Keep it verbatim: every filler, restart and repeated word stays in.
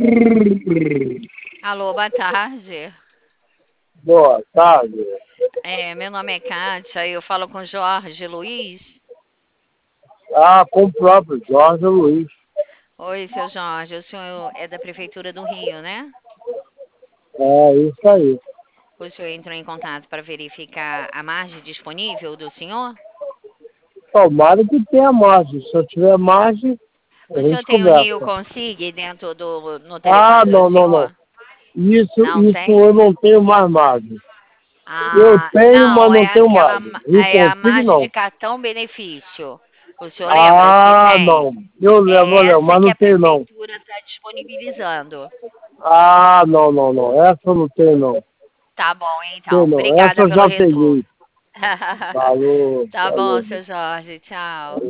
Alô, boa tarde. Boa tarde. É, meu nome é Kátia, eu falo com Jorge Luiz. Ah, com o próprio Jorge Luiz. Oi, seu Jorge, o senhor é da Prefeitura do Rio, né? É isso aí. O senhor entrou em contato para verificar a margem disponível do senhor? Tomara que tenha margem. Se eu tiver margem, a O senhor gente tem o Rio conversa. Consigue dentro do no telefone Ah, do não, não, não. senhor? Isso, Não isso tem? eu não tenho mais margem. Eu Ah, tenho, mas não, não é tenho aquela, margem. ma- E é a consigo, margem de não. cartão benefício. O senhor lembra que Ah, tem? não. Eu levo, eu É levo, essa mas que não a tenho, não. prefeitura está disponibilizando. Ah, não, não, não. Essa eu não tenho, não. Tá bom, Tenho, então. não. Essa Obrigada eu pelo já retorno. peguei. Falou, Tá bom, falou. seu Jorge. Tchau.